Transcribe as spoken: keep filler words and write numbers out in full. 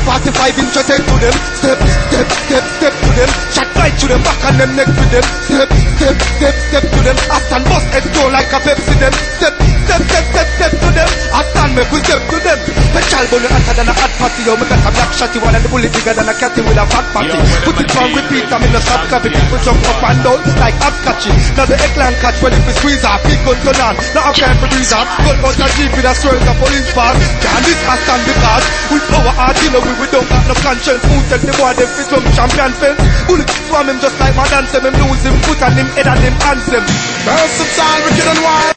forty-five inch I take to them. Step, step, step, step to them. Shot right to them, back on them neck with them. Step, step, step, step to them. I stand bust head go like a Pepsi them. Step, step, step, step, step to them. I stand make we step to them. The child bully hotter than a hot party. Yo, me got a black shotty one and the bully bigger than a catty with a fat party. Put it on repeat, I'm in the stop copy. People jump up and down like hopscotchy. Now the eggplant catch when if we squeeze off. Big gun turn on, now I'm trying to breeze off. Gun out a jeep with a swirl the police pass. Can't this I stand because with our artillery we don't got no conscience. Who tell the boy them fit some champion fence? Bullet swarm him just like my dance him. Him lose him foot and him head and him hands him. Versatile, wicked and wild.